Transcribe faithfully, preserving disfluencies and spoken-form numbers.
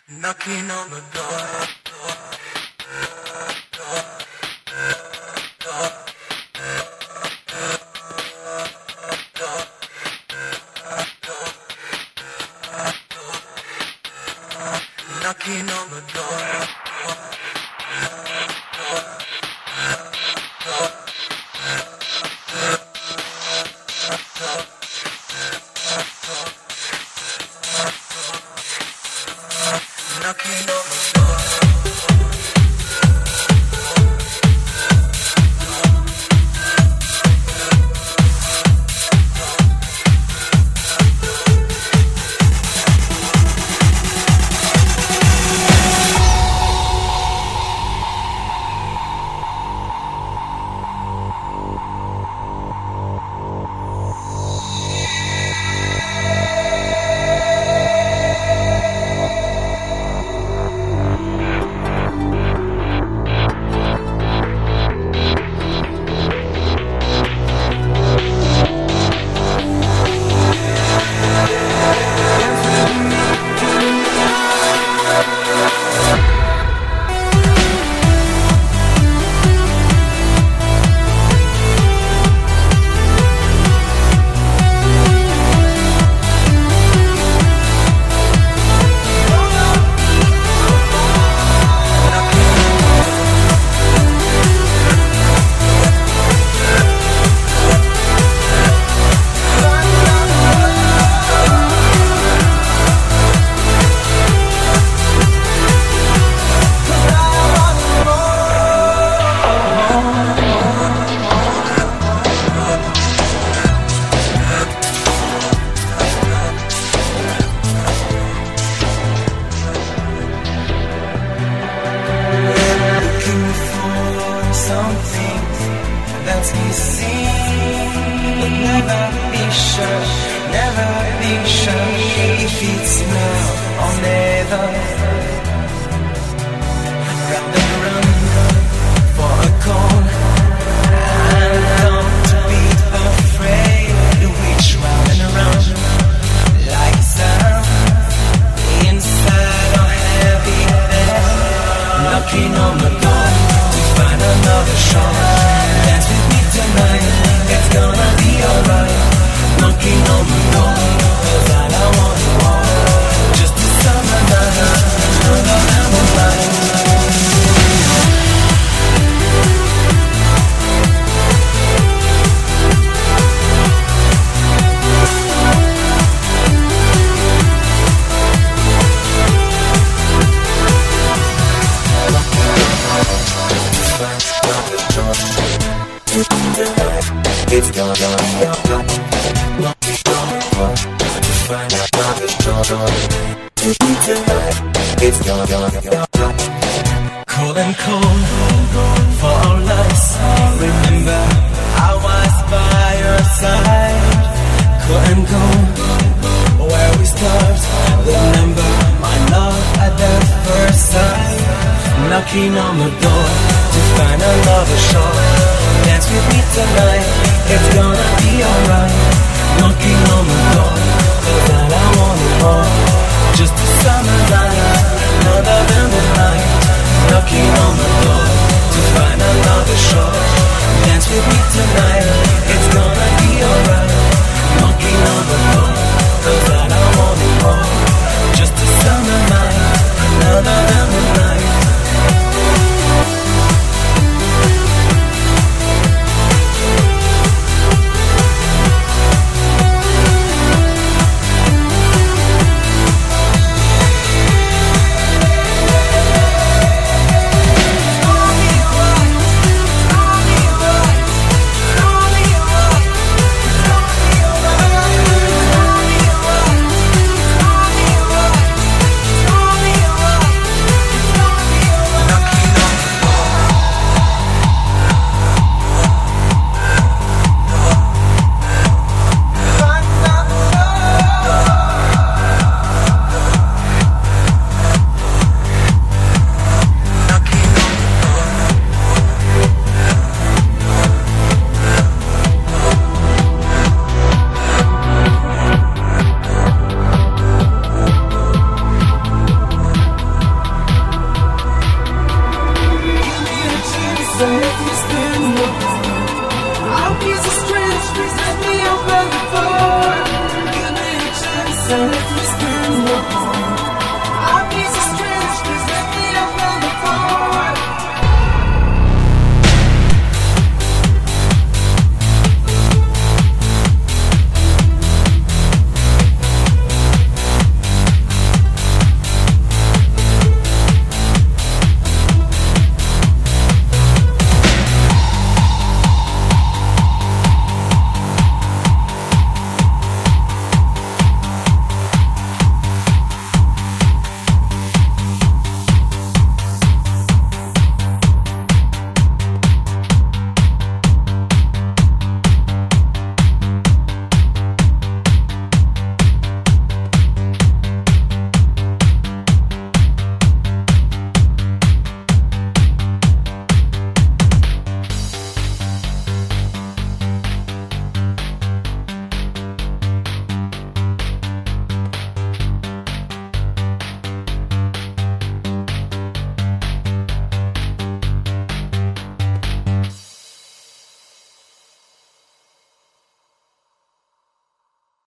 Knocking on the door. Knocking on the door. Knocking on the door. Something that's missing, but never be sure, never be sure if it's now or never. Round and round for a call, and don't be afraid to reach round and around like sound inside or heavy bed, knocking on the door. Find another shot, dance with me tonight, it's gonna be alright. Knocking on the door, cause I don't want you all. Just a summer night, another amber light. It's gonna be alright. Find out how it's tonight. It's gonna be alright. Cold and cold for our lives. Remember, I was by your side. Cold and cold where we start. Remember my love at the first sight. Knocking on the door to find another shot. Dance with me tonight, it's gonna be alright. Knocking on the door, cause I don't want it more. Just a summer night, another November night. Knocking on the door to find another shore. Dance with me tonight.